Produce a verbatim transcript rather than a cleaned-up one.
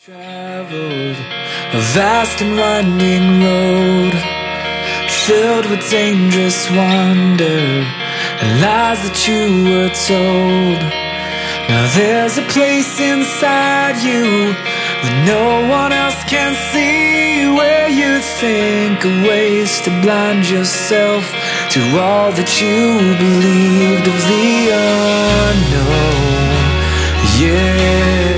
Traveled a vast and winding road, filled with dangerous wonder and lies that you were told. Now there's a place inside you that no one else can see, where you think of ways to blind yourself to all that you believed of the unknown. Yeah.